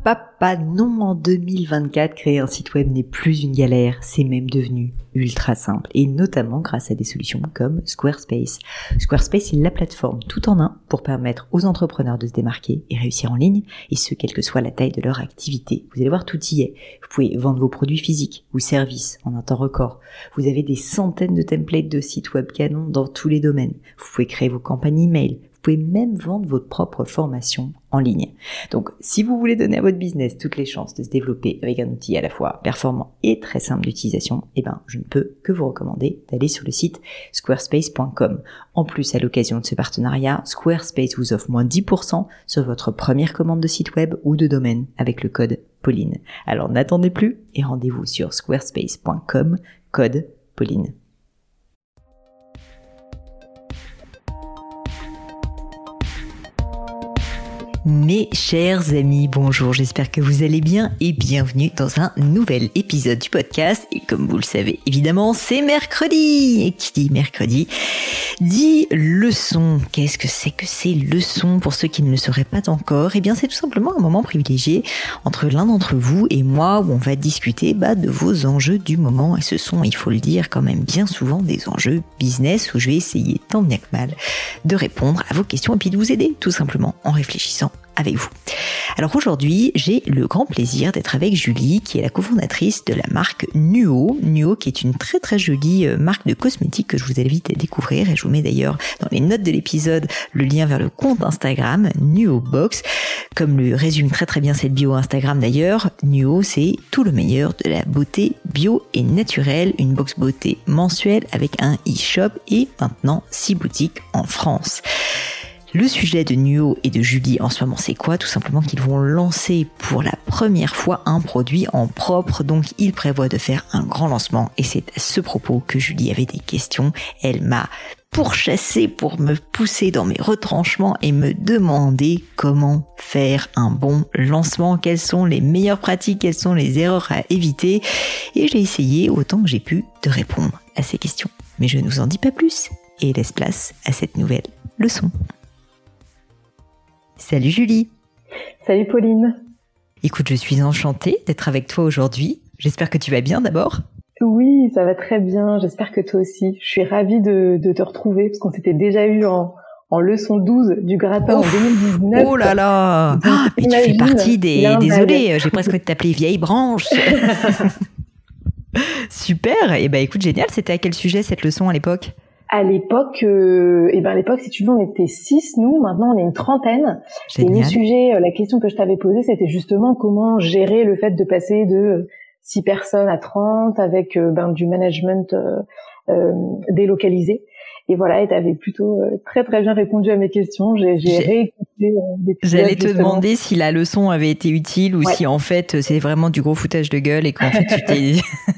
papa, non, en 2024, créer un site web n'est plus une galère, c'est même devenu ultra simple, et notamment grâce à des solutions comme Squarespace. Squarespace est la plateforme tout en un pour permettre aux entrepreneurs de se démarquer et réussir en ligne, et ce, quelle que soit la taille de leur activité. Vous allez voir, tout y est. Vous pouvez vendre vos produits physiques ou services en un temps record. Vous avez des centaines de templates de sites web canons dans tous les domaines. Vous pouvez créer vos campagnes email. Vous pouvez même vendre votre propre formation en ligne. Donc, si vous voulez donner à votre business toutes les chances de se développer avec un outil à la fois performant et très simple d'utilisation, je ne peux que vous recommander d'aller sur le site squarespace.com. En plus, à l'occasion de ce partenariat, Squarespace vous offre moins 10% sur votre première commande de site web ou de domaine avec le code Pauline. Alors, n'attendez plus et rendez-vous sur squarespace.com, code Pauline. Mes chers amis, bonjour, j'espère que vous allez bien et bienvenue dans un nouvel épisode du podcast. Et comme vous le savez, évidemment, c'est mercredi. Et qui dit mercredi dit leçon. Qu'est-ce que c'est leçon pour ceux qui ne le sauraient pas encore? Eh bien, c'est tout simplement un moment privilégié entre l'un d'entre vous et moi où on va discuter de vos enjeux du moment. Et ce sont, il faut le dire, quand même bien souvent des enjeux business où je vais essayer tant bien que mal de répondre à vos questions et puis de vous aider tout simplement en réfléchissant avec vous. Alors aujourd'hui, j'ai le grand plaisir d'être avec Julie, qui est la cofondatrice de la marque Nuo. Nuo, qui est une très très jolie marque de cosmétiques que je vous invite à découvrir. Et je vous mets d'ailleurs dans les notes de l'épisode le lien vers le compte Instagram Nuo Box. Comme le résume très très bien cette bio Instagram d'ailleurs, Nuo, c'est tout le meilleur de la beauté bio et naturelle. Une box beauté mensuelle avec un e-shop et maintenant 6 boutiques en France. Le sujet de Nuo et de Julie en ce moment, c'est quoi? Tout simplement qu'ils vont lancer pour la première fois un produit en propre, donc ils prévoient de faire un grand lancement et c'est à ce propos que Julie avait des questions. Elle m'a pourchassé pour me pousser dans mes retranchements et me demander comment faire un bon lancement, quelles sont les meilleures pratiques, quelles sont les erreurs à éviter, et j'ai essayé autant que j'ai pu de répondre à ces questions. Mais je ne vous en dis pas plus et laisse place à cette nouvelle leçon. Salut Julie. Salut Pauline. Écoute, je suis enchantée d'être avec toi aujourd'hui. J'espère que tu vas bien d'abord. Oui, ça va très bien. J'espère que toi aussi. Je suis ravie de te retrouver parce qu'on s'était déjà eu en leçon 12 du gratin en 2019. Oh là là. Mais tu fais partie des... Désolée, j'ai presque envie de t'appeler vieille branche. Super. Et écoute, génial. C'était à quel sujet cette leçon à l'époque ? À l'époque, si tu veux, on était 6, nous. Maintenant, on est une trentaine. Génial. Et le sujet, la question que je t'avais posée, c'était justement comment gérer le fait de passer de 6 personnes à 30 avec du management délocalisé. Et voilà, et t'avais plutôt très très bien répondu à mes questions. J'ai réécouté des J'allais te demander si la leçon avait été utile ou si en fait c'est vraiment du gros foutage de gueule et qu'en fait tu t'es...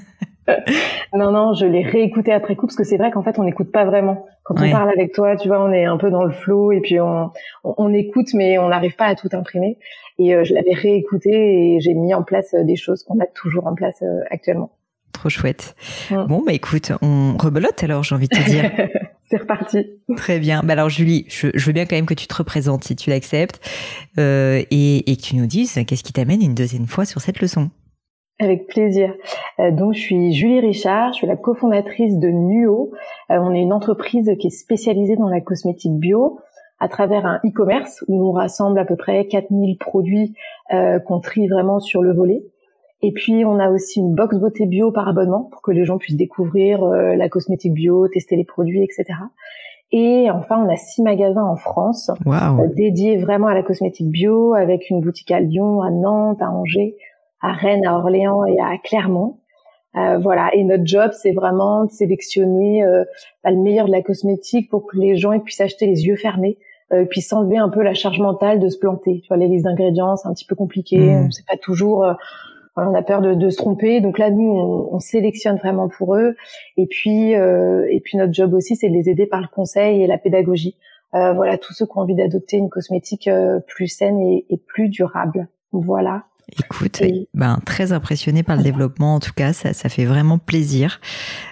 Non, je l'ai réécouté après coup parce que c'est vrai qu'en fait on n'écoute pas vraiment. Quand on parle avec toi, tu vois, on est un peu dans le flow et puis on écoute mais on n'arrive pas à tout imprimer. Et je l'avais réécouté et j'ai mis en place des choses qu'on a toujours en place actuellement. Trop chouette. Bon, écoute, on rebelote alors, j'ai envie de te dire. C'est reparti. Très bien. Alors Julie, je veux bien quand même que tu te représentes si tu l'acceptes et que tu nous dises qu'est-ce qui t'amène une deuxième fois sur cette leçon. Avec plaisir. Donc, je suis Julie Richard, je suis la cofondatrice de Nuo. On est une entreprise qui est spécialisée dans la cosmétique bio à travers un e-commerce où on rassemble à peu près 4000 produits qu'on trie vraiment sur le volet. Et puis, on a aussi une box beauté bio par abonnement pour que les gens puissent découvrir la cosmétique bio, tester les produits, etc. Et enfin, on a 6 magasins en France dédiés vraiment à la cosmétique bio avec une boutique à Lyon, à Nantes, à Angers, à Rennes, à Orléans et à Clermont. Voilà. Et notre job, c'est vraiment de sélectionner le meilleur de la cosmétique pour que les gens puissent acheter les yeux fermés, puissent s'enlever un peu la charge mentale de se planter. Tu vois, les listes d'ingrédients, c'est un petit peu compliqué. On sait pas toujours. On a peur de se tromper. Donc là, nous, on sélectionne vraiment pour eux. Et puis notre job aussi, c'est de les aider par le conseil et la pédagogie. Voilà, tous ceux qui ont envie d'adopter une cosmétique plus saine et plus durable. Voilà. Écoute, très impressionnée par le développement, en tout cas, ça fait vraiment plaisir,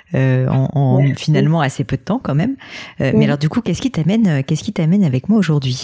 en finalement assez peu de temps quand même. Mais alors du coup, qu'est-ce qui t'amène avec moi aujourd'hui ?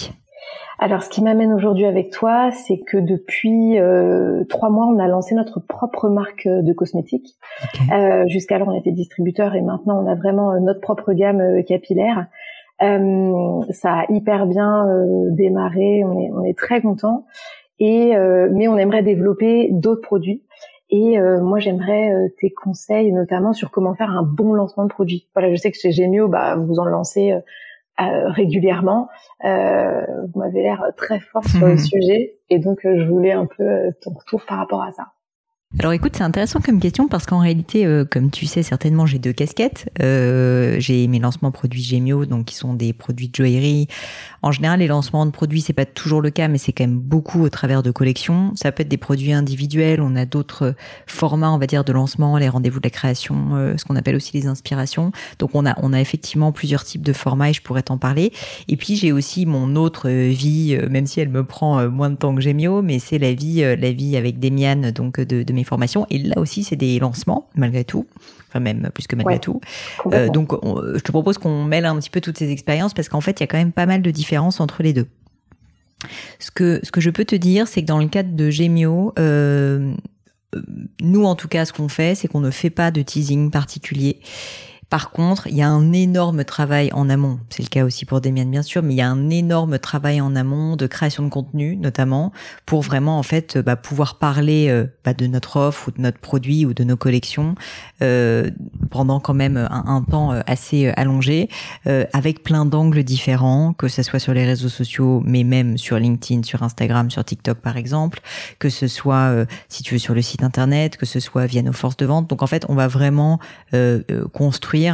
Alors, ce qui m'amène aujourd'hui avec toi, c'est que depuis 3 mois, on a lancé notre propre marque de cosmétiques. Okay. Jusqu'alors, on était distributeur et maintenant, on a vraiment notre propre gamme capillaire. Ça a hyper bien démarré, on est très contents. Mais on aimerait développer d'autres produits. Et moi, j'aimerais tes conseils, notamment sur comment faire un bon lancement de produit. Voilà, je sais que chez Gemio, vous en lancez régulièrement. Vous m'avez l'air très forte sur le sujet, et donc je voulais un peu ton retour par rapport à ça. Alors écoute, c'est intéressant comme question parce qu'en réalité, comme tu sais certainement, j'ai 2 casquettes. J'ai mes lancements produits Gemio, donc qui sont des produits de joaillerie. En général, les lancements de produits, c'est pas toujours le cas, mais c'est quand même beaucoup au travers de collections. Ça peut être des produits individuels. On a d'autres formats, on va dire, de lancement, les rendez-vous de la création, ce qu'on appelle aussi les inspirations. Donc on a effectivement plusieurs types de formats et je pourrais t'en parler. Et puis j'ai aussi mon autre vie, même si elle me prend moins de temps que Gemio, mais c'est la vie avec Demian, donc de mes formations. Et là aussi, c'est des lancements, malgré tout. Enfin, même plus que malgré tout. Donc, je te propose qu'on mêle un petit peu toutes ces expériences parce qu'en fait, il y a quand même pas mal de différences entre les deux. Ce que je peux te dire, c'est que dans le cadre de Gemio, nous, en tout cas, ce qu'on fait, c'est qu'on ne fait pas de teasing particulier. Par contre, il y a un énorme travail en amont. C'est le cas aussi pour Demian, bien sûr, mais il y a un énorme travail en amont de création de contenu, notamment, pour vraiment, en fait, pouvoir parler de notre offre ou de notre produit ou de nos collections pendant quand même un temps assez allongé, avec plein d'angles différents, que ce soit sur les réseaux sociaux, mais même sur LinkedIn, sur Instagram, sur TikTok, par exemple, que ce soit, si tu veux, sur le site internet, que ce soit via nos forces de vente. Donc, en fait, on va vraiment construire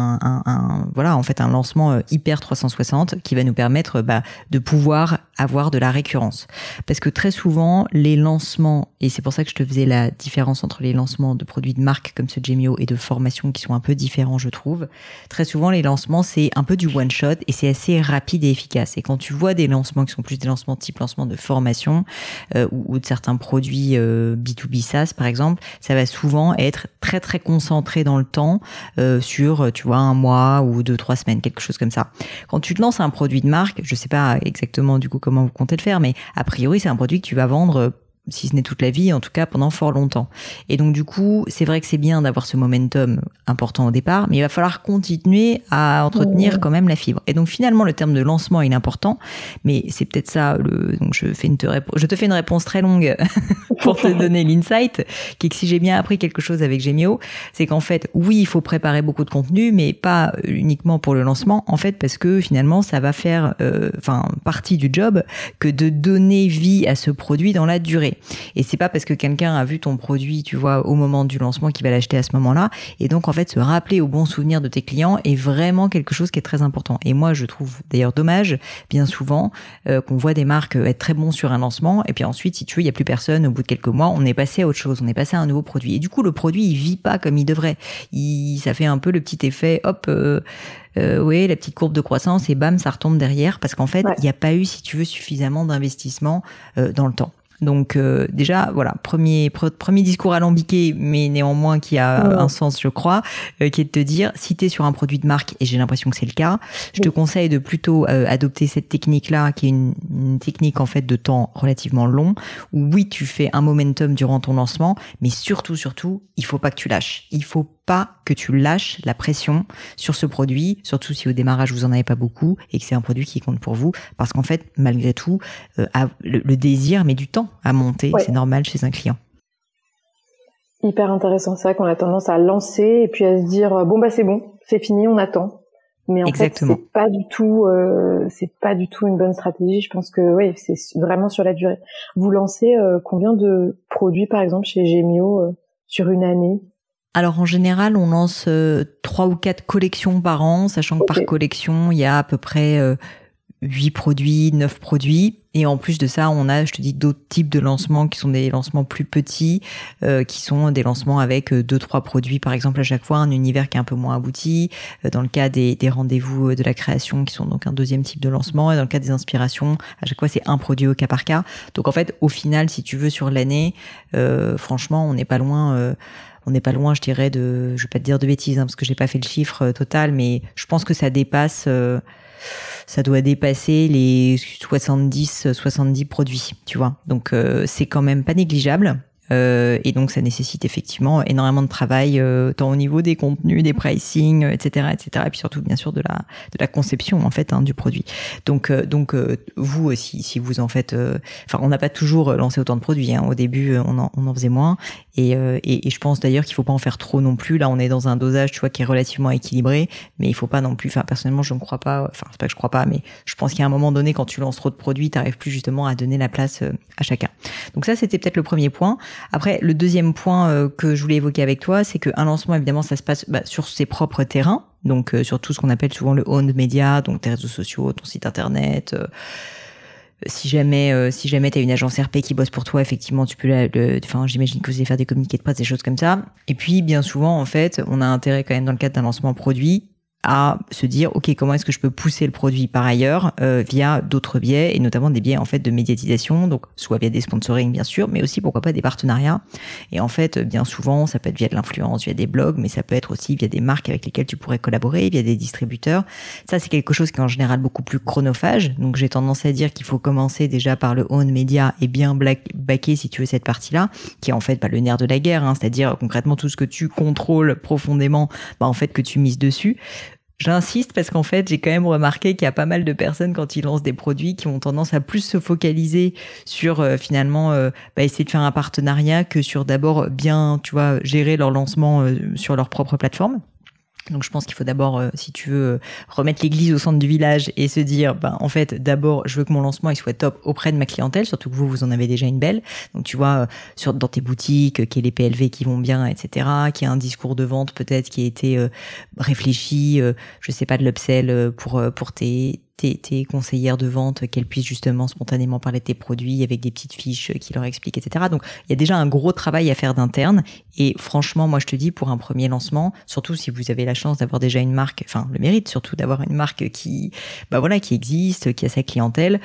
un lancement hyper 360 qui va nous permettre de pouvoir avoir de la récurrence. Parce que très souvent, les lancements, et c'est pour ça que je te faisais la différence entre les lancements de produits de marque comme ce Gemio et de formation qui sont un peu différents, je trouve. Très souvent, les lancements, c'est un peu du one shot et c'est assez rapide et efficace. Et quand tu vois des lancements qui sont plus des lancements type lancement de formation ou de certains produits B2B SaaS, par exemple, ça va souvent être très très concentré dans le temps sur, tu vois, 1 mois ou 2-3 semaines, quelque chose comme ça. Quand tu te lances un produit de marque, je sais pas exactement du coup comment vous comptez le faire, mais a priori, c'est un produit que tu vas vendre si ce n'est toute la vie, en tout cas pendant fort longtemps. Et donc du coup, c'est vrai que c'est bien d'avoir ce momentum important au départ, mais il va falloir continuer à entretenir quand même la fibre. Et donc finalement, le terme de lancement est important, mais c'est peut-être ça. Donc je te fais une réponse très longue pour te donner l'insight, qui est que si j'ai bien appris quelque chose avec Gemio, c'est qu'en fait, oui, il faut préparer beaucoup de contenu, mais pas uniquement pour le lancement, en fait, parce que finalement, ça va faire partie du job que de donner vie à ce produit dans la durée. Et c'est pas parce que quelqu'un a vu ton produit, tu vois, au moment du lancement qu'il va l'acheter à ce moment-là. Et donc, en fait, se rappeler au bon souvenir de tes clients est vraiment quelque chose qui est très important. Et moi, je trouve d'ailleurs dommage, bien souvent, qu'on voit des marques être très bons sur un lancement. Et puis ensuite, si tu veux, il y a plus personne. Au bout de quelques mois, on est passé à autre chose. On est passé à un nouveau produit. Et du coup, le produit, il vit pas comme il devrait. Ça fait un peu le petit effet, hop, la petite courbe de croissance et bam, ça retombe derrière. Parce qu'en fait, il n'y a pas eu, si tu veux, suffisamment d'investissement dans le temps. Donc déjà, voilà, premier discours alambiqué, mais néanmoins qui a un sens, je crois, qui est de te dire, si t'es sur un produit de marque, et j'ai l'impression que c'est le cas, je te conseille de plutôt adopter cette technique-là, qui est une technique en fait de temps relativement long, où oui, tu fais un momentum durant ton lancement, mais surtout, il faut pas que tu lâches. Il faut pas que tu lâches la pression sur ce produit, surtout si au démarrage vous en avez pas beaucoup et que c'est un produit qui compte pour vous, parce qu'en fait, malgré tout, le désir met du temps à monter, c'est normal chez un client. Hyper intéressant, c'est vrai qu'on a tendance à lancer et puis à se dire c'est bon, c'est fini, on attend. Mais en fait, c'est pas du tout une bonne stratégie. Je pense que c'est vraiment sur la durée. Vous lancez combien de produits par exemple chez Gemio sur une année? Alors en général, on lance 3 ou 4 collections par an, sachant que par collection, il y a à peu près 8 produits, 9 produits. Et en plus de ça, on a, je te dis, d'autres types de lancements qui sont des lancements plus petits, qui sont des lancements avec 2-3 produits, par exemple, à chaque fois, un univers qui est un peu moins abouti. Dans le cas des rendez-vous de la création, qui sont donc un deuxième type de lancement. Et dans le cas des inspirations, à chaque fois, c'est un produit au cas par cas. Donc en fait, au final, si tu veux, sur l'année, franchement, on n'est pas loin, je dirais, je vais pas te dire de bêtises, parce que j'ai pas fait le chiffre total, mais je pense que ça dépasse ça doit dépasser les 70 produits, tu vois. Donc c'est quand même pas négligeable. Et donc ça nécessite effectivement énormément de travail, tant au niveau des contenus, des pricing, etc., et puis surtout bien sûr de la conception en fait du produit. Donc vous aussi, si vous en faites, enfin on n'a pas toujours lancé autant de produits. Au début on en faisait moins. Et je pense d'ailleurs qu'il faut pas en faire trop non plus. Là on est dans un dosage, tu vois, qui est relativement équilibré, mais il faut pas non plus. Enfin personnellement je ne crois pas. Enfin c'est pas que je crois pas, mais je pense qu'à un moment donné quand tu lances trop de produits, t'arrives plus justement à donner la place à chacun. Donc ça c'était peut-être le premier point. Après, le deuxième point que je voulais évoquer avec toi, c'est qu'un lancement, évidemment, ça se passe sur ses propres terrains, donc sur tout ce qu'on appelle souvent le owned media, donc tes réseaux sociaux, ton site internet. Si jamais t'as une agence RP qui bosse pour toi, effectivement, tu peux j'imagine que vous allez faire des communiqués de presse, des choses comme ça. Et puis, bien souvent, en fait, on a intérêt quand même dans le cadre d'un lancement produit à se dire ok, comment est-ce que je peux pousser le produit par ailleurs via d'autres biais, et notamment des biais en fait de médiatisation, donc soit via des sponsoring bien sûr, mais aussi pourquoi pas des partenariats. Et en fait bien souvent ça peut être via de l'influence, via des blogs, mais ça peut être aussi via des marques avec lesquelles tu pourrais collaborer, via des distributeurs. Ça c'est quelque chose qui est en général beaucoup plus chronophage, donc j'ai tendance à dire qu'il faut commencer déjà par le own media et bien backer si tu veux cette partie-là, qui est en fait le nerf de la guerre, c'est-à-dire concrètement tout ce que tu contrôles profondément, en fait que tu mises dessus. J'insiste parce qu'en fait, j'ai quand même remarqué qu'il y a pas mal de personnes quand ils lancent des produits qui ont tendance à plus se focaliser sur finalement essayer de faire un partenariat que sur d'abord bien, tu vois, gérer leur lancement sur leur propre plateforme. Donc je pense qu'il faut d'abord, si tu veux, remettre l'église au centre du village et se dire, en fait, d'abord, je veux que mon lancement il soit top auprès de ma clientèle, surtout que vous en avez déjà une belle. Donc tu vois, dans tes boutiques, qu'il y ait les PLV qui vont bien, etc., qu'il y ait un discours de vente peut-être qui a été réfléchi, je sais pas, de l'upsell pour tes conseillères de vente, qu'elles puissent justement spontanément parler de tes produits avec des petites fiches qui leur expliquent, etc. Donc, il y a déjà un gros travail à faire d'interne. Et franchement, moi, je te dis, pour un premier lancement, surtout si vous avez la chance d'avoir déjà une marque, enfin, le mérite surtout d'avoir une marque qui existe, qui a sa clientèle,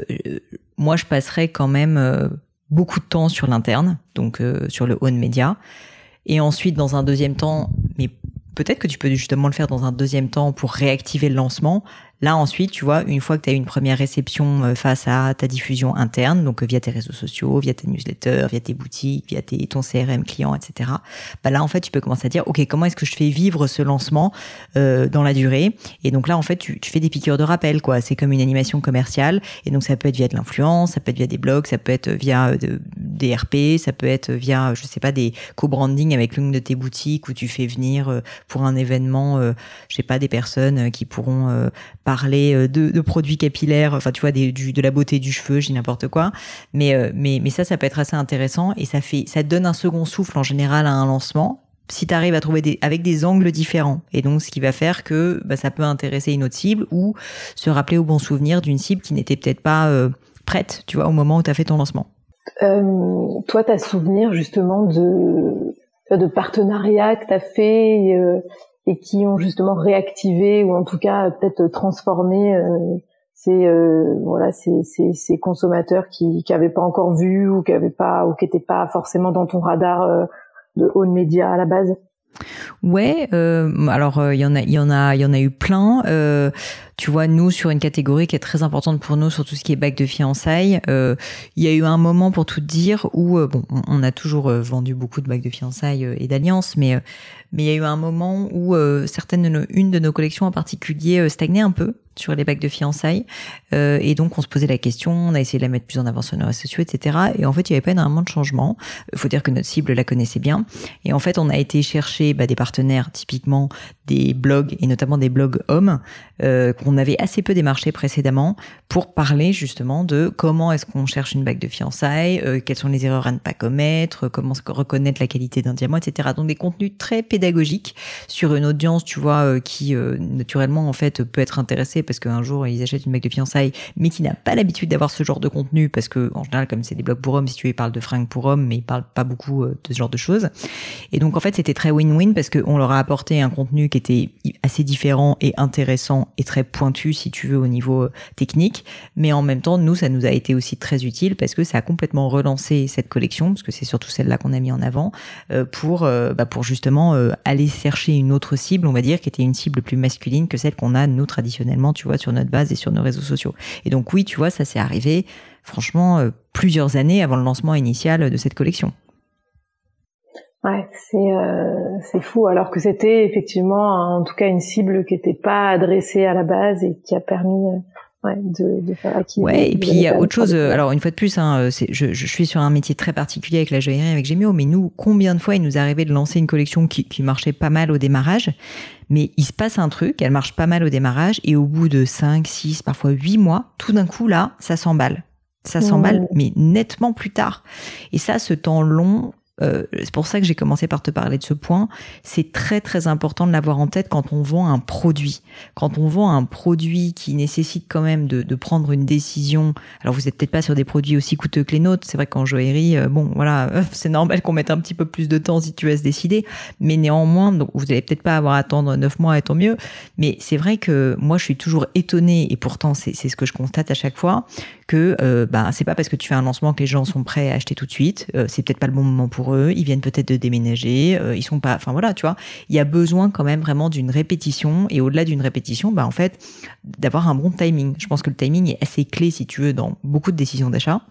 moi, je passerais quand même beaucoup de temps sur l'interne, donc sur le own media. Et ensuite, dans un deuxième temps, mais peut-être que tu peux justement le faire dans un deuxième temps pour réactiver le lancement. Là, ensuite, tu vois, une fois que tu as eu une première réception face à ta diffusion interne, donc via tes réseaux sociaux, via tes newsletters, via tes boutiques, via ton CRM client, etc. Là, en fait, tu peux commencer à dire, ok, comment est-ce que je fais vivre ce lancement dans la durée? Et donc là, en fait, tu fais des piqûres de rappel, quoi. C'est comme une animation commerciale. Et donc, ça peut être via de l'influence, ça peut être via des blogs, ça peut être via des RP, ça peut être via, je sais pas, des co-branding avec l'une de tes boutiques où tu fais venir pour un événement, je sais pas, des personnes qui pourront parler de produits capillaires, enfin tu vois, de la beauté du cheveu, je dis n'importe quoi, mais ça peut être assez intéressant et ça donne un second souffle en général à un lancement si tu arrives à trouver avec des angles différents, et donc ce qui va faire que ça peut intéresser une autre cible ou se rappeler au bon souvenir d'une cible qui n'était peut-être pas prête, tu vois, au moment où tu as fait ton lancement. Toi, t'as souvenir justement de partenariats que t'as fait et qui ont justement réactivé ou en tout cas peut-être transformé ces consommateurs qui avaient pas encore vu ou qui étaient pas forcément dans ton radar de own media à la base. Ouais, alors il y en a eu plein. Tu vois, nous, sur une catégorie qui est très importante pour nous, sur tout ce qui est bague de fiançailles, il y a eu un moment, pour tout te dire, où on a toujours vendu beaucoup de bagues de fiançailles et d'alliances, mais il y a eu un moment où une de nos collections en particulier stagnait un peu sur les bagues de fiançailles, et donc on se posait la question, on a essayé de la mettre plus en avant sur nos réseaux sociaux, etc. Et en fait, il y avait pas énormément de changements. Il faut dire que notre cible la connaissait bien, et en fait, on a été chercher des partenaires, typiquement des blogs, et notamment des blogs hommes, qu'on avait assez peu démarché précédemment, pour parler justement de comment est-ce qu'on cherche une bague de fiançailles, quelles sont les erreurs à ne pas commettre, comment reconnaître la qualité d'un diamant, etc. Donc des contenus très pédagogiques sur une audience, tu vois, qui naturellement en fait peut être intéressée parce qu'un jour ils achètent une bague de fiançailles, mais qui n'a pas l'habitude d'avoir ce genre de contenu, parce que en général, comme c'est des blogs pour hommes, si tu veux, ils parlent de fringues pour hommes, mais ils parlent pas beaucoup de ce genre de choses. Et donc en fait, c'était très win-win parce qu'on leur a apporté un contenu qui était assez différent et intéressant et très pointu, si tu veux, au niveau technique, mais en même temps, nous, ça nous a été aussi très utile parce que ça a complètement relancé cette collection, parce que c'est surtout celle-là qu'on a mis en avant, pour justement aller chercher une autre cible, on va dire, qui était une cible plus masculine que celle qu'on a nous traditionnellement également, tu vois, sur notre base et sur nos réseaux sociaux. Et donc oui, tu vois, ça s'est arrivé, franchement, plusieurs années avant le lancement initial de cette collection. Ouais, c'est fou, alors que c'était effectivement, en tout cas, une cible qui n'était pas adressée à la base et qui a permis de faire acquis. Ouais, et puis il y a autre chose. Alors une fois de plus, je suis sur un métier très particulier avec la joaillerie, avec Gemio, mais nous, combien de fois il nous est arrivé de lancer une collection qui marchait pas mal au démarrage, mais il se passe un truc, elle marche pas mal au démarrage, et au bout de 5, 6, parfois 8 mois, tout d'un coup là, ça s'emballe. Ça s'emballe, mais nettement plus tard. Et ça, ce temps long, c'est pour ça que j'ai commencé par te parler de ce point. C'est très très important de l'avoir en tête quand on vend un produit. Quand on vend un produit qui nécessite quand même de prendre une décision. Alors vous êtes peut-être pas sur des produits aussi coûteux que les nôtres. C'est vrai qu'en joaillerie, c'est normal qu'on mette un petit peu plus de temps si tu veux se décider. Mais néanmoins, donc vous allez peut-être pas avoir à attendre 9 mois et tant mieux. Mais c'est vrai que moi je suis toujours étonnée, et pourtant c'est ce que je constate à chaque fois, que c'est pas parce que tu fais un lancement que les gens sont prêts à acheter tout de suite. C'est peut-être pas le bon moment pour eux, ils viennent peut-être de déménager, ils sont pas, enfin voilà, tu vois, il y a besoin quand même vraiment d'une répétition, et au-delà d'une répétition, en fait, d'avoir un bon timing. Je pense que le timing est assez clé, si tu veux, dans beaucoup de décisions d'achat.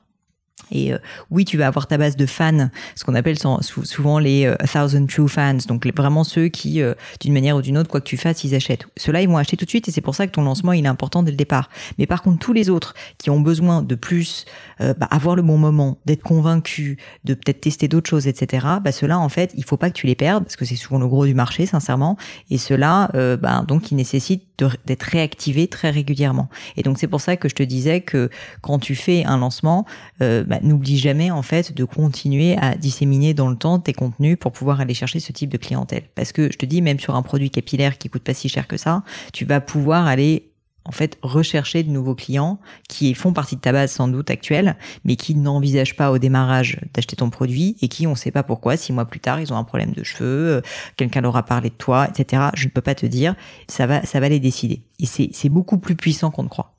Et oui, tu vas avoir ta base de fans, ce qu'on appelle souvent les 1000 true fans, donc vraiment ceux qui, d'une manière ou d'une autre, quoi que tu fasses, ils achètent. Ceux-là, ils vont acheter tout de suite, et c'est pour ça que ton lancement, il est important dès le départ. Mais par contre, tous les autres qui ont besoin de plus, avoir le bon moment, d'être convaincus, de peut-être tester d'autres choses, etc., ceux-là, en fait, il faut pas que tu les perdes, parce que c'est souvent le gros du marché, sincèrement, et ceux-là, donc, ils nécessitent d'être réactivés très régulièrement. Et donc, c'est pour ça que je te disais que quand tu fais un lancement, n'oublie jamais en fait de continuer à disséminer dans le temps tes contenus pour pouvoir aller chercher ce type de clientèle. Parce que je te dis, même sur un produit capillaire qui coûte pas si cher que ça, tu vas pouvoir aller en fait rechercher de nouveaux clients qui font partie de ta base sans doute actuelle, mais qui n'envisagent pas au démarrage d'acheter ton produit, et qui, on sait pas pourquoi, 6 mois plus tard, ils ont un problème de cheveux, quelqu'un leur a parlé de toi, etc. Je ne peux pas te dire, ça va les décider. Et c'est beaucoup plus puissant qu'on ne croit.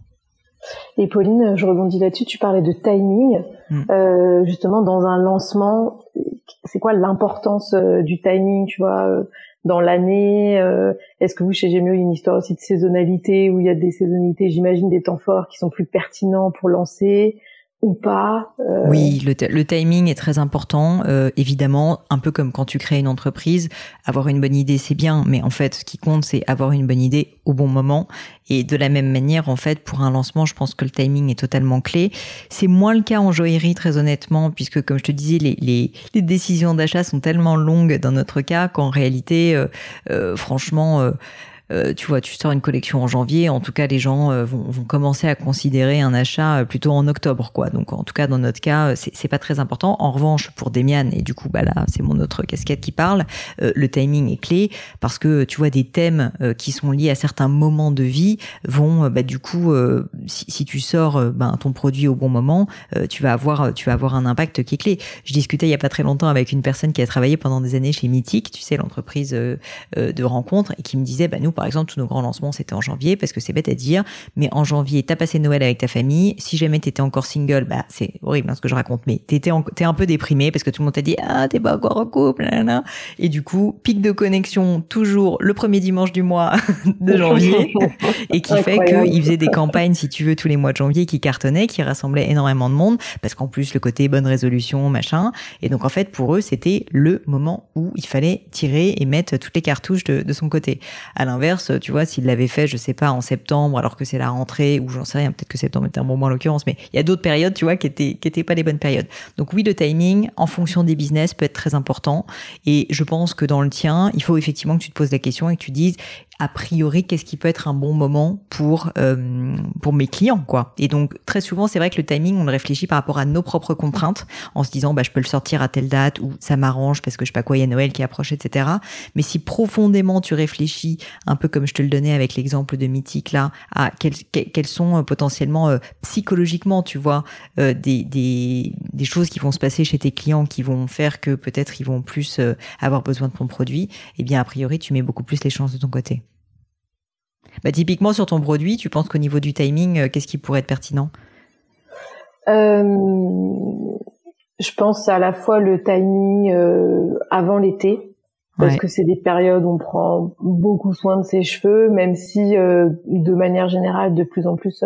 Et Pauline, je rebondis là-dessus, tu parlais de timing. Justement, dans un lancement, c'est quoi l'importance du timing, tu vois, dans l'année? Est-ce que vous, chez Gemio, il y a une histoire aussi de saisonnalité, où il y a des saisonnalités, j'imagine, des temps forts qui sont plus pertinents pour lancer ou pas? Oui, le timing est très important. Évidemment, un peu comme quand tu crées une entreprise, avoir une bonne idée, c'est bien, mais en fait, ce qui compte, c'est avoir une bonne idée au bon moment. Et de la même manière, en fait, pour un lancement, je pense que le timing est totalement clé. C'est moins le cas en joaillerie, très honnêtement, puisque, comme je te disais, les décisions d'achat sont tellement longues dans notre cas qu'en réalité, franchement, tu vois, tu sors une collection en janvier, en tout cas les gens vont commencer à considérer un achat plutôt en octobre, quoi. Donc en tout cas dans notre cas, c'est pas très important. En revanche, pour Demian, et du coup là c'est mon autre casquette qui parle, le timing est clé, parce que tu vois, des thèmes qui sont liés à certains moments de vie vont du coup si tu sors ton produit au bon moment, tu vas avoir un impact qui est clé. Je discutais il y a pas très longtemps avec une personne qui a travaillé pendant des années chez Mythique, tu sais, l'entreprise de rencontres, et qui me disait nous, par exemple, tous nos grands lancements, c'était en janvier, parce que c'est bête à dire, mais en janvier, t'as passé Noël avec ta famille. Si jamais t'étais encore single, c'est horrible ce que je raconte, mais t'es un peu déprimé parce que tout le monde t'a dit t'es pas encore en couple, nanana. Et du coup, pic de connexion toujours le premier dimanche du mois de janvier, et qui fait qu'ils faisaient des campagnes, si tu veux, tous les mois de janvier, qui cartonnaient, qui rassemblaient énormément de monde, parce qu'en plus le côté bonne résolution, machin. Et donc en fait, pour eux, c'était le moment où il fallait tirer et mettre toutes les cartouches de son côté. À l'inverse, tu vois, s'il l'avait fait, je sais pas, en septembre, alors que c'est la rentrée, ou j'en sais rien, peut-être que septembre était un bon mois en l'occurrence, mais il y a d'autres périodes, tu vois, qui étaient pas les bonnes périodes. Donc oui, le timing, en fonction des business, peut être très important. Et je pense que dans le tien, il faut effectivement que tu te poses la question et que tu dises, a priori, qu'est-ce qui peut être un bon moment pour mes clients, quoi. Et donc, très souvent, c'est vrai que le timing, on le réfléchit par rapport à nos propres contraintes, en se disant, je peux le sortir à telle date, ou ça m'arrange parce que je sais pas quoi, il y a Noël qui approche, etc. Mais si profondément tu réfléchis, un peu comme je te le donnais avec l'exemple de Mythique là, à quels sont potentiellement psychologiquement, tu vois, des choses qui vont se passer chez tes clients, qui vont faire que peut-être ils vont plus avoir besoin de ton produit, eh bien a priori tu mets beaucoup plus les chances de ton côté. Typiquement sur ton produit, tu penses qu'au niveau du timing, qu'est-ce qui pourrait être pertinent? Je pense à la fois le timing avant l'été. parce que c'est des périodes où on prend beaucoup soin de ses cheveux, même si de manière générale, de plus en plus,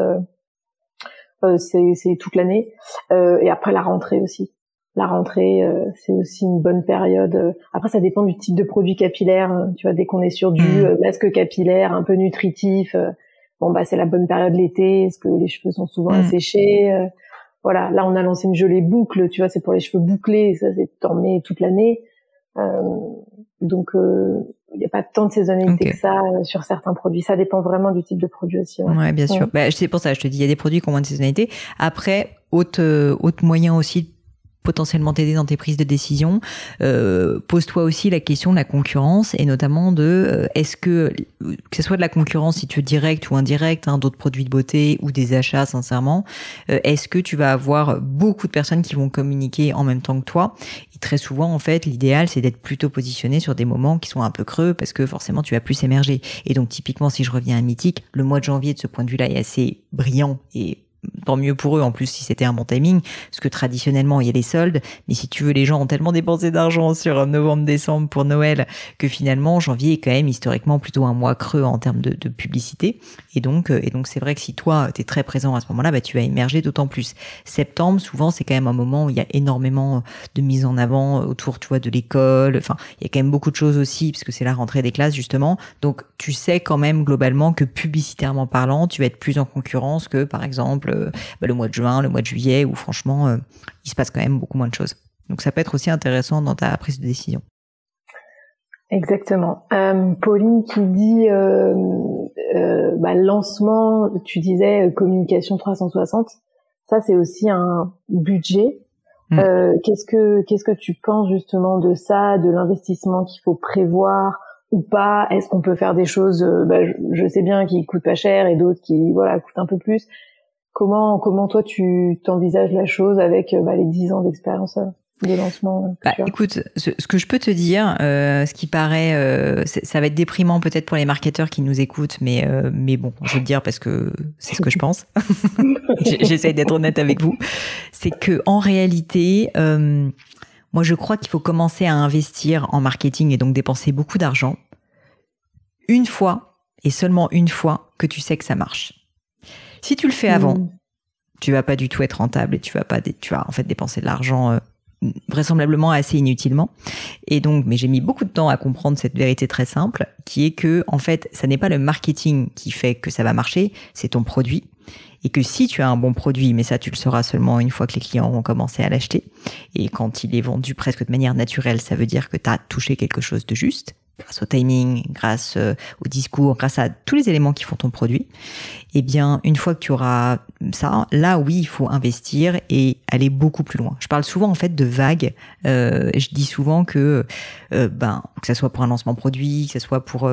c'est toute l'année. Et après la rentrée aussi. La rentrée, c'est aussi une bonne période. Après, ça dépend du type de produit capillaire. Tu vois, dès qu'on est sur du masque capillaire un peu nutritif, c'est la bonne période l'été, parce que les cheveux sont souvent asséchés. Voilà, là, on a lancé une gelée boucle. Tu vois, c'est pour les cheveux bouclés. Ça, c'est t'en mets toute l'année. Donc, il n'y a pas tant de saisonnalité que ça sur certains produits. Ça dépend vraiment du type de produit aussi. Ouais, bien sûr. C'est pour ça, je te dis, il y a des produits qui ont moins de saisonnalité. Après, autre moyen aussi potentiellement t'aider dans tes prises de décision, pose-toi aussi la question de la concurrence et notamment de est-ce que ce soit de la concurrence si tu veux directe ou indirecte, d'autres produits de beauté ou des achats sincèrement, est-ce que tu vas avoir beaucoup de personnes qui vont communiquer en même temps que toi? Et très souvent en fait l'idéal c'est d'être plutôt positionné sur des moments qui sont un peu creux parce que forcément tu vas plus émerger. Et donc typiquement si je reviens à Mythique, le mois de janvier de ce point de vue-là est assez brillant et tant mieux pour eux en plus si c'était un bon timing parce que traditionnellement il y a les soldes mais si tu veux les gens ont tellement dépensé d'argent sur novembre-décembre pour Noël que finalement janvier est quand même historiquement plutôt un mois creux en termes de publicité et donc c'est vrai que si toi t'es très présent à ce moment-là tu vas émerger d'autant plus. Septembre souvent c'est quand même un moment où il y a énormément de mise en avant autour tu vois de l'école, enfin il y a quand même beaucoup de choses aussi parce que c'est la rentrée des classes justement, donc tu sais quand même globalement que publicitairement parlant tu vas être plus en concurrence que par exemple le mois de juin, le mois de juillet, où franchement, il se passe quand même beaucoup moins de choses. Donc ça peut être aussi intéressant dans ta prise de décision. Exactement. Pauline qui dit lancement, tu disais communication 360, ça c'est aussi un budget. Qu'est-ce que tu penses justement de ça, de l'investissement qu'il faut prévoir ou pas? Est-ce qu'on peut faire des choses, je sais bien qui coûtent pas cher et d'autres qui coûtent un peu plus. Comment toi tu t'envisages la chose avec les 10 ans d'expérience de lancement écoute, ce que je peux te dire, ce qui paraît, ça va être déprimant peut-être pour les marketeurs qui nous écoutent, mais bon, je vais te dire parce que c'est ce que je pense. J'essaye d'être honnête avec vous. C'est que en réalité, moi je crois qu'il faut commencer à investir en marketing et donc dépenser beaucoup d'argent une fois et seulement une fois que tu sais que ça marche. Si tu le fais avant, tu vas pas du tout être rentable et tu vas en fait dépenser de l'argent vraisemblablement assez inutilement. Et donc, mais j'ai mis beaucoup de temps à comprendre cette vérité très simple, qui est que en fait, ça n'est pas le marketing qui fait que ça va marcher, c'est ton produit. Et que si tu as un bon produit, mais ça tu le sauras seulement une fois que les clients vont commencer à l'acheter, et quand il est vendu presque de manière naturelle, ça veut dire que tu as touché quelque chose de juste, grâce au timing, grâce au discours, grâce à tous les éléments qui font ton produit. Eh bien, une fois que tu auras ça, là oui, il faut investir et aller beaucoup plus loin. Je parle souvent en fait de vagues. Je dis souvent que que ça soit pour un lancement produit, que ça soit pour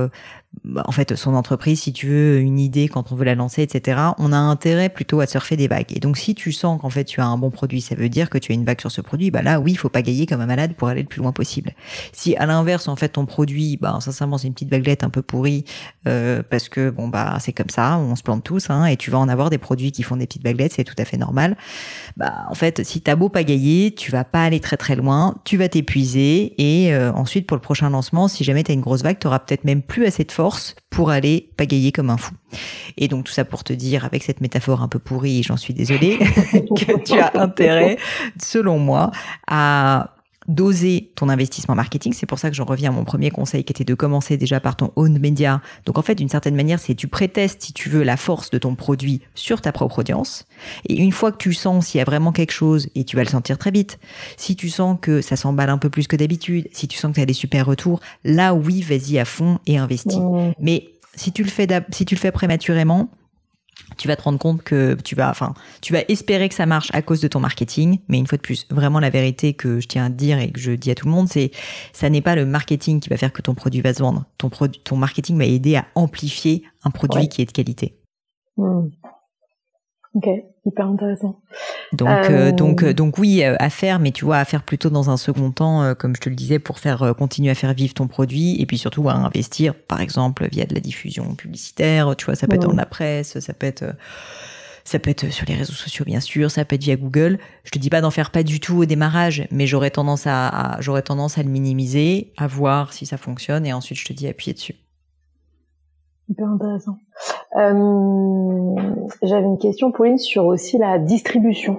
en fait son entreprise, si tu veux une idée quand on veut la lancer, etc. On a intérêt plutôt à surfer des vagues. Et donc si tu sens qu'en fait tu as un bon produit, ça veut dire que tu as une vague sur ce produit. Là oui, il faut pagayer comme un malade pour aller le plus loin possible. Si à l'inverse en fait ton produit, sincèrement c'est une petite vaguelette un peu pourrie parce que c'est comme ça, on se plante tous, et tu vas en avoir des produits qui font des petites vaguelettes, c'est tout à fait normal. En fait, si t'as beau pagayer, tu vas pas aller très très loin, tu vas t'épuiser et ensuite pour le prochain lancement, si jamais t'as une grosse vague, t'auras peut-être même plus assez de force pour aller pagayer comme un fou. Et donc tout ça pour te dire, avec cette métaphore un peu pourrie, j'en suis désolée, que tu as intérêt, selon moi, à doser ton investissement marketing. C'est pour ça que j'en reviens à mon premier conseil qui était de commencer déjà par ton own media. Donc en fait, d'une certaine manière, c'est tu prétestes, si tu veux, la force de ton produit sur ta propre audience. Et une fois que tu sens s'il y a vraiment quelque chose, et tu vas le sentir très vite, si tu sens que ça s'emballe un peu plus que d'habitude, si tu sens que tu as des super retours, là oui, vas-y à fond et investis. Mais si tu le fais prématurément, tu vas te rendre compte que tu vas espérer que ça marche à cause de ton marketing. Mais une fois de plus, vraiment la vérité que je tiens à te dire et que je dis à tout le monde, c'est ça n'est pas le marketing qui va faire que ton produit va se vendre. Ton marketing va aider à amplifier un produit qui est de qualité. Ok, hyper intéressant. Donc oui, à faire, mais tu vois, à faire plutôt dans un second temps, comme je te le disais, pour continuer à faire vivre ton produit et puis surtout à investir, par exemple, via de la diffusion publicitaire, tu vois, ça peut être dans la presse, ça peut être Ça peut être sur les réseaux sociaux, bien sûr, ça peut être via Google. Je te dis pas d'en faire pas du tout au démarrage, mais j'aurais tendance à le minimiser, à voir si ça fonctionne, et ensuite je te dis appuyer dessus. Hyper intéressant. J'avais une question, Pauline, sur aussi la distribution.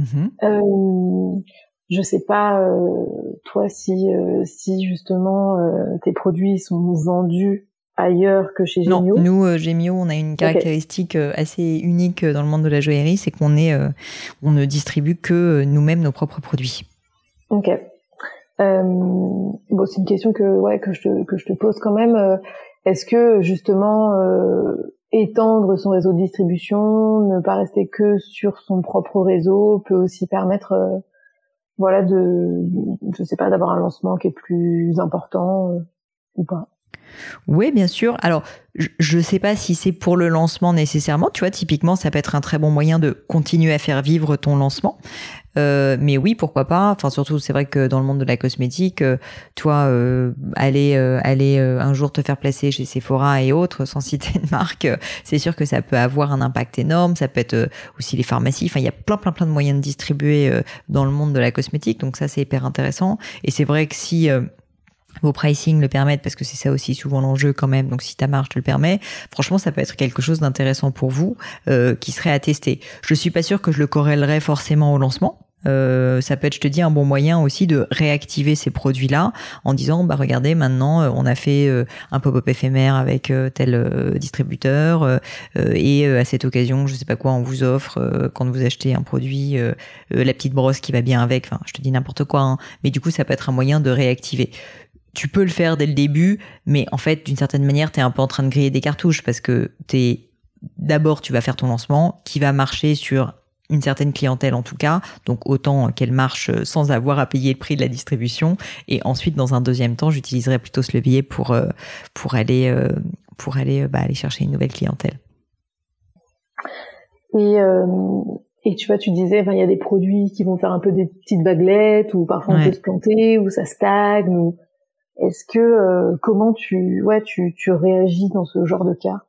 Je sais pas, toi, si justement tes produits sont vendus ailleurs que chez Gemio. Non, nous, Gemio, on a une caractéristique assez unique dans le monde de la joaillerie, c'est qu'on ne distribue que nous-mêmes nos propres produits. Ok. Bon, c'est une question que je te pose quand même. Est-ce que justement étendre son réseau de distribution, ne pas rester que sur son propre réseau, peut aussi permettre, je sais pas, d'avoir un lancement qui est plus important ou pas? Oui, bien sûr. Alors, je sais pas si c'est pour le lancement nécessairement. Tu vois, typiquement, ça peut être un très bon moyen de continuer à faire vivre ton lancement. Mais oui, pourquoi pas. Enfin, surtout, c'est vrai que dans le monde de la cosmétique, toi, aller un jour te faire placer chez Sephora et autres, sans citer de marque, c'est sûr que ça peut avoir un impact énorme. Ça peut être aussi les pharmacies. Enfin, il y a plein de moyens de distribuer dans le monde de la cosmétique. Donc ça, c'est hyper intéressant. Et c'est vrai que si vos pricing le permettent, parce que c'est ça aussi souvent l'enjeu quand même, donc si ta marge te le permet, franchement ça peut être quelque chose d'intéressant pour vous, qui serait à tester. Je suis pas sûre que je le corrélerais forcément au lancement. Ça peut être, je te dis, un bon moyen aussi de réactiver ces produits-là en disant, bah regardez, maintenant on a fait un pop-up éphémère avec tel distributeur, et à cette occasion, je sais pas quoi, on vous offre quand vous achetez un produit la petite brosse qui va bien avec. Enfin, je te dis n'importe quoi, hein, mais du coup ça peut être un moyen de réactiver. Tu peux le faire dès le début, mais en fait, d'une certaine manière, t'es un peu en train de griller des cartouches parce que d'abord, tu vas faire ton lancement qui va marcher sur une certaine clientèle en tout cas, donc autant qu'elle marche sans avoir à payer le prix de la distribution. Et ensuite, dans un deuxième temps, j'utiliserai plutôt ce levier pour aller chercher une nouvelle clientèle. Et tu vois, tu disais, il y a des produits qui vont faire un peu des petites vaguelettes, ou parfois on peut se planter, ou ça stagne, ou est-ce que comment tu réagis dans ce genre de cas?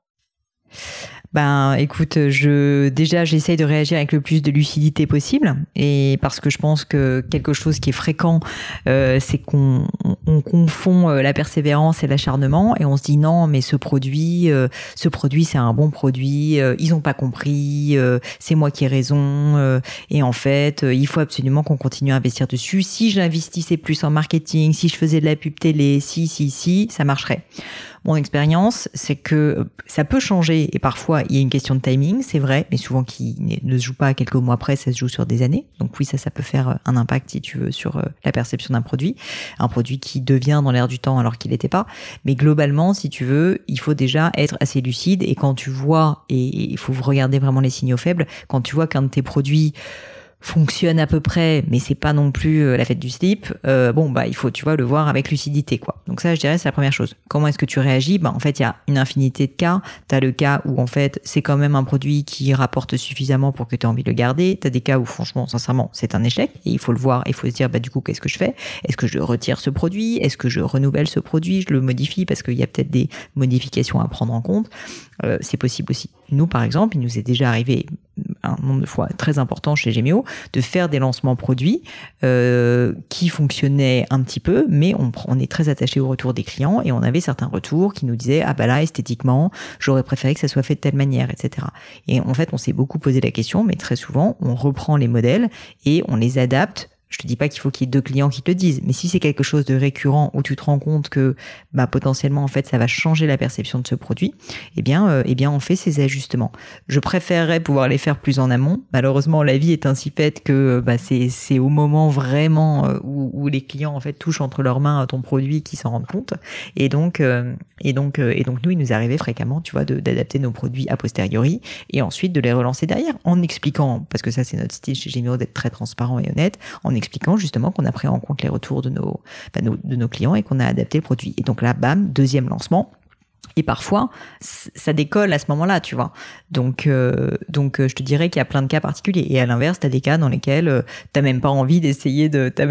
Ben, écoute, j'essaye de réagir avec le plus de lucidité possible, et parce que je pense que quelque chose qui est fréquent, c'est qu'on confond la persévérance et l'acharnement, et on se dit non, mais ce produit, c'est un bon produit, ils ont pas compris, c'est moi qui ai raison, et en fait, il faut absolument qu'on continue à investir dessus. Si j'investissais plus en marketing, si je faisais de la pub télé, si, ça marcherait. Mon expérience, c'est que ça peut changer, et parfois il y a une question de timing, c'est vrai, mais souvent qui ne se joue pas quelques mois après, ça se joue sur des années. Donc oui, ça peut faire un impact, si tu veux, sur la perception d'un produit, un produit qui devient dans l'air du temps alors qu'il n'était pas. Mais globalement, si tu veux, il faut déjà être assez lucide, et quand tu vois, et il faut regarder vraiment les signaux faibles, quand tu vois qu'un de tes produits fonctionne à peu près, mais c'est pas non plus la fête du slip, il faut, tu vois, le voir avec lucidité, quoi. Donc ça, je dirais, c'est la première chose. Comment est-ce que tu réagis? En fait, il y a une infinité de cas. T'as le cas où, en fait, c'est quand même un produit qui rapporte suffisamment pour que tu aies envie de le garder. T'as des cas où, franchement, sincèrement, c'est un échec, et il faut le voir, et il faut se dire, du coup, qu'est-ce que je fais? Est-ce que je retire ce produit? Est-ce que je renouvelle ce produit? Je le modifie parce qu'il y a peut-être des modifications à prendre en compte. C'est possible aussi. Nous, par exemple, il nous est déjà arrivé un nombre de fois très important chez Gemio de faire des lancements produits qui fonctionnaient un petit peu, mais on est très attaché au retour des clients, et on avait certains retours qui nous disaient là, esthétiquement, j'aurais préféré que ça soit fait de telle manière, etc. Et en fait, on s'est beaucoup posé la question, mais très souvent, on reprend les modèles et on les adapte. Je te dis pas qu'il faut qu'il y ait 2 clients qui te le disent, mais si c'est quelque chose de récurrent où tu te rends compte que potentiellement en fait ça va changer la perception de ce produit, eh bien on fait ces ajustements. Je préférerais pouvoir les faire plus en amont. Malheureusement, la vie est ainsi faite que c'est au moment vraiment où les clients en fait touchent entre leurs mains ton produit qu'ils s'en rendent compte. Et donc nous, il nous arrivait fréquemment, tu vois, d'adapter nos produits a posteriori et ensuite de les relancer derrière en expliquant, parce que ça c'est notre style chez Gemio d'être très transparent et honnête, en expliquant justement qu'on a pris en compte les retours de nos clients et qu'on a adapté le produit. Et donc là, bam, deuxième lancement. Et parfois, ça décolle à ce moment-là, tu vois. Donc, je te dirais qu'il y a plein de cas particuliers. Et à l'inverse, t'as des cas dans lesquels t'as même pas envie d'essayer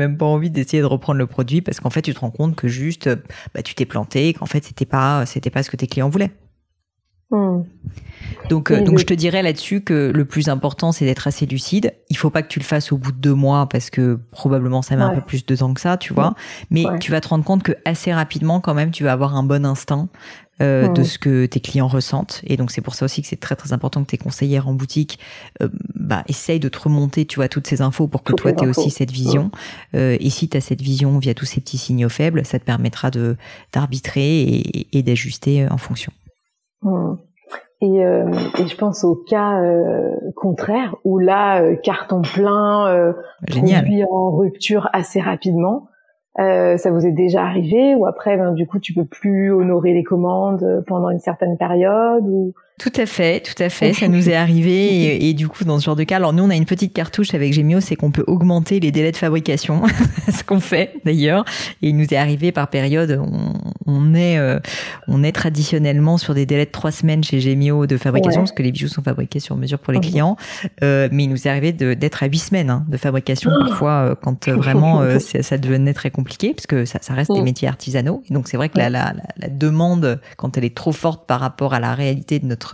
de reprendre le produit parce qu'en fait, tu te rends compte que juste, tu t'es planté et qu'en fait, c'était pas ce que tes clients voulaient. Donc je te dirais là-dessus que le plus important, c'est d'être assez lucide. Il faut pas que tu le fasses au bout de 2 mois parce que probablement ça met un peu plus de temps que ça, tu vois. Mais tu vas te rendre compte que assez rapidement, quand même, tu vas avoir un bon instinct de ce que tes clients ressentent. Et donc, c'est pour ça aussi que c'est très, très important que tes conseillères en boutique essayent de te remonter, tu vois, toutes ces infos pour que toi, tu aies aussi cette vision. Et si tu as cette vision via tous ces petits signaux faibles, ça te permettra d'arbitrer et d'ajuster en fonction. Et je pense au cas contraire où là, carton plein, produit en rupture assez rapidement. Ça vous est déjà arrivé ou après, du coup, tu peux plus honorer les commandes pendant une certaine période ou... Tout à fait. Ça nous est arrivé et du coup, dans ce genre de cas, alors nous, on a une petite cartouche avec Gemio, c'est qu'on peut augmenter les délais de fabrication, ce qu'on fait d'ailleurs. Et il nous est arrivé par période, on est traditionnellement sur des délais de 3 semaines chez Gemio de fabrication, parce que les bijoux sont fabriqués sur mesure pour les clients. Mais il nous est arrivé d'être à 8 semaines de fabrication parfois quand vraiment ça devenait très compliqué, parce que ça reste des métiers artisanaux. Et donc c'est vrai que la demande, quand elle est trop forte par rapport à la réalité de notre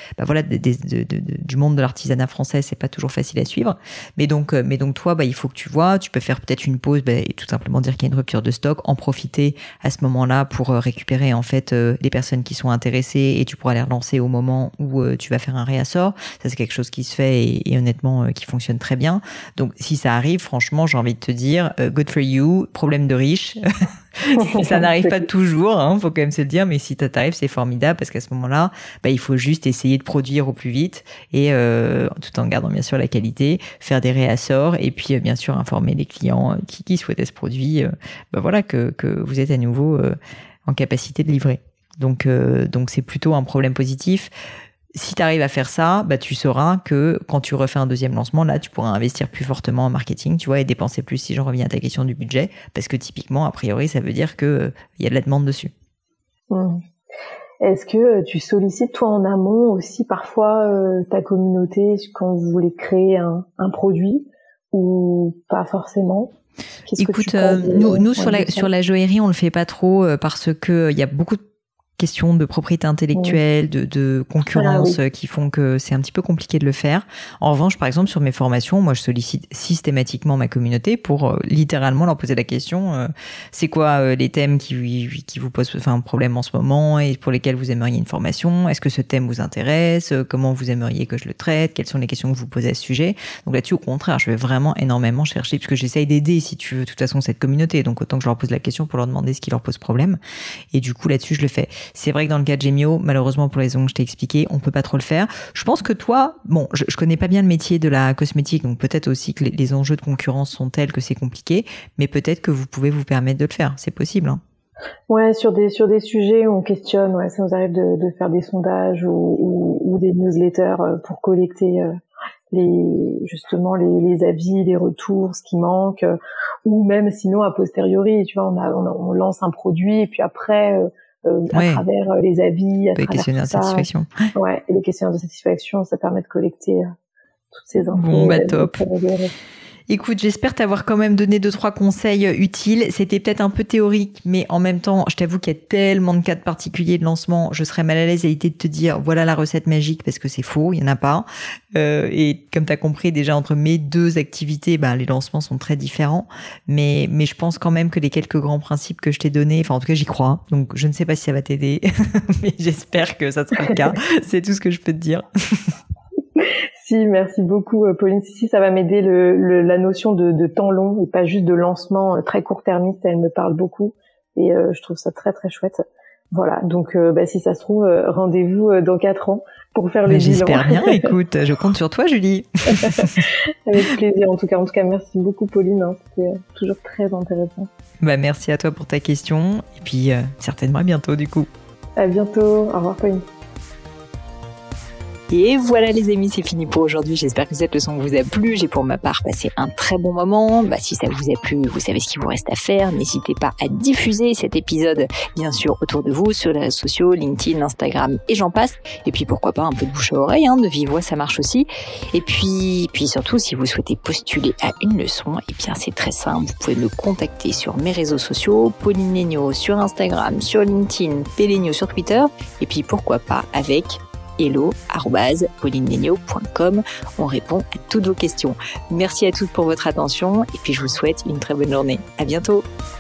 du monde de l'artisanat français, c'est pas toujours facile à suivre. Mais donc toi, il faut que tu vois, tu peux faire peut-être une pause et tout simplement dire qu'il y a une rupture de stock, en profiter à ce moment-là pour récupérer en fait les personnes qui sont intéressées et tu pourras les relancer au moment où tu vas faire un réassort. Ça, c'est quelque chose qui se fait et honnêtement qui fonctionne très bien. Donc si ça arrive, franchement, j'ai envie de te dire good for you, problème de riche. Ça n'arrive pas toujours, faut quand même se le dire, mais si ça t'arrive, c'est formidable parce qu'à ce moment-là, il faut juste essayer de produire au plus vite et tout en gardant bien sûr la qualité, faire des réassorts et puis bien sûr informer les clients qui souhaitaient ce produit, que vous êtes à nouveau en capacité de livrer. Donc c'est plutôt un problème positif. Si tu arrives à faire ça, tu sauras que quand tu refais un deuxième lancement, là, tu pourras investir plus fortement en marketing, tu vois, et dépenser plus, si j'en reviens à ta question du budget, parce que typiquement, a priori, ça veut dire que y a de la demande dessus. Est-ce que tu sollicites, toi, en amont aussi, parfois, ta communauté quand vous voulez créer un produit ou pas forcément? Écoute, nous sur la joaillerie, on le fait pas trop parce que il y a beaucoup de questions de propriété intellectuelle, de concurrence qui font que c'est un petit peu compliqué de le faire. En revanche, par exemple, sur mes formations, moi, je sollicite systématiquement ma communauté pour littéralement leur poser la question c'est quoi les thèmes qui vous posent un problème en ce moment et pour lesquels vous aimeriez une formation? Est-ce que ce thème vous intéresse? Comment vous aimeriez que je le traite? Quelles sont les questions que vous posez à ce sujet? Donc là-dessus, au contraire, je vais vraiment énormément chercher parce que j'essaye d'aider, si tu veux, de toute façon, cette communauté. Donc autant que je leur pose la question pour leur demander ce qui leur pose problème. Et du coup, là-dessus, je le fais. C'est vrai que dans le cas de Gemio, malheureusement pour les raisons que je t'ai expliquées, on peut pas trop le faire. Je pense que toi, je connais pas bien le métier de la cosmétique, donc peut-être aussi que les enjeux de concurrence sont tels que c'est compliqué, mais peut-être que vous pouvez vous permettre de le faire. C'est possible, Ouais, sur des sujets où on questionne, ça nous arrive de faire des sondages ou des newsletters pour collecter les avis, les retours, ce qui manque, ou même sinon a posteriori, tu vois, on lance un produit et puis après à travers les avis, à travers questionnaires de satisfaction. Ouais, et les questionnaires de satisfaction, ça permet de collecter toutes ces infos. Bon, top. Écoute, j'espère t'avoir quand même donné 2-3 conseils utiles. C'était peut-être un peu théorique, mais en même temps, je t'avoue qu'il y a tellement de cas de particuliers de lancement. Je serais mal à l'aise à l'idée de te dire, voilà la recette magique, parce que c'est faux, il y en a pas. Et comme t'as compris, déjà, entre mes 2 activités, les lancements sont très différents. Mais je pense quand même que les quelques grands principes que je t'ai donnés, en tout cas, j'y crois. Donc, je ne sais pas si ça va t'aider, mais j'espère que ça sera le cas. C'est tout ce que je peux te dire. Si, merci beaucoup, Pauline. Si, ça va m'aider la notion de temps long et pas juste de lancement très court-termiste. Elle me parle beaucoup et je trouve ça très, très chouette. Voilà. Donc, si ça se trouve, rendez-vous dans 4 ans pour faire le bilan. J'espère bien. Écoute, je compte sur toi, Julie. Avec plaisir. En tout cas, merci beaucoup, Pauline. C'était toujours très intéressant. Merci à toi pour ta question. Et puis, certainement à bientôt, du coup. À bientôt. Au revoir, Pauline. Et voilà les amis, c'est fini pour aujourd'hui. J'espère que cette leçon vous a plu. J'ai pour ma part passé un très bon moment. Si ça vous a plu, vous savez ce qu'il vous reste à faire. N'hésitez pas à diffuser cet épisode, bien sûr, autour de vous, sur les réseaux sociaux, LinkedIn, Instagram et j'en passe. Et puis pourquoi pas un peu de bouche à oreille, de vive voix, ça marche aussi. Et puis surtout, si vous souhaitez postuler à une leçon, c'est très simple. Vous pouvez me contacter sur mes réseaux sociaux, Pauline Léniaud sur Instagram, sur LinkedIn, Péléniaud sur Twitter. Et puis pourquoi pas avec hello@paulineléniaud.com. On répond à toutes vos questions. Merci à toutes pour votre attention et puis je vous souhaite une très bonne journée. À bientôt.